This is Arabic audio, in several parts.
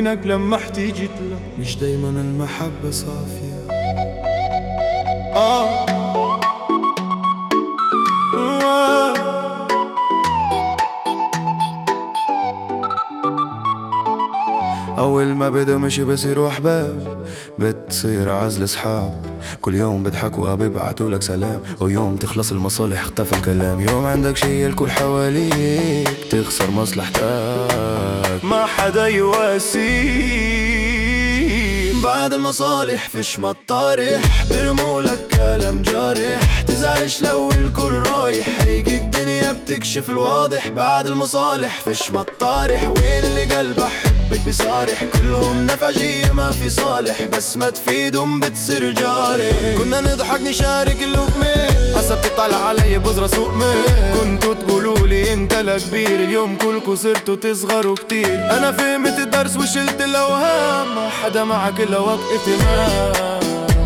منك لما احتجت لك. مش دايما المحبة صافية. أول ما بدا مشي بصيروا أحباب، بتصير عزل صحاب، كل يوم بيضحكوا بيبعتوا لك سلام، ويوم تخلص المصالح اختفى الكلام. يوم عندك شي الكل حواليك تخسر مصلحتك، ما حدا يواسيك. بعد المصالح فيش مطارح، بيرمولك كلام جارح، تزعلش لو الكل رايح، هيجي الدنيا بتكشف الواضح. بعد المصالح فيش مطارح، وين اللي قلبه حبك بصارح، كلهم نفعجية ما في صالح، بس ما تفيدهم بتصير جارح. كنا نضحك نشارك اللقمة، هسا بتطلع علي بذرة سوق مين. كنتوا تقولولي انت لكبير، اليوم كلكوا صرتوا تصغروا كتير. انا فهمت الدرس وشلت الاوهام، ما حدا معك الا وقت اهتمام.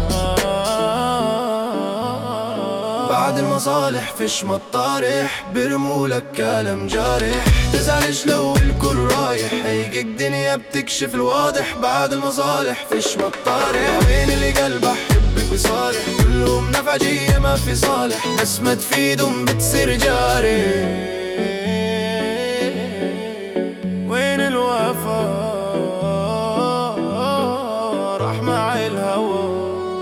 بعد المصالح فيش مطارح، بيرمولك كلام جارح، تزعلش لو الكل رايح، هيجي الدنيا بتكشف الواضح. بعد المصالح فيش مطارح، وين اللي قلبه حبك بصالح، كلهم نفعجية ما في صالح، بس ما تفيدهم بتصير جارح. وين الوفا راح مع الهوى.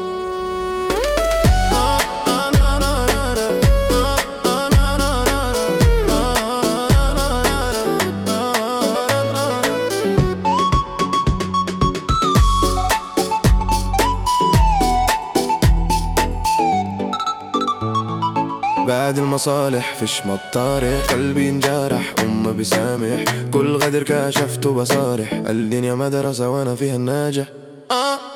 بعد المصالح فيش مطارح، قلبي انجرح وما بيسامح، كل غدر كشفته بصارح، الدنيا مدرسة وانا فيها الناجح.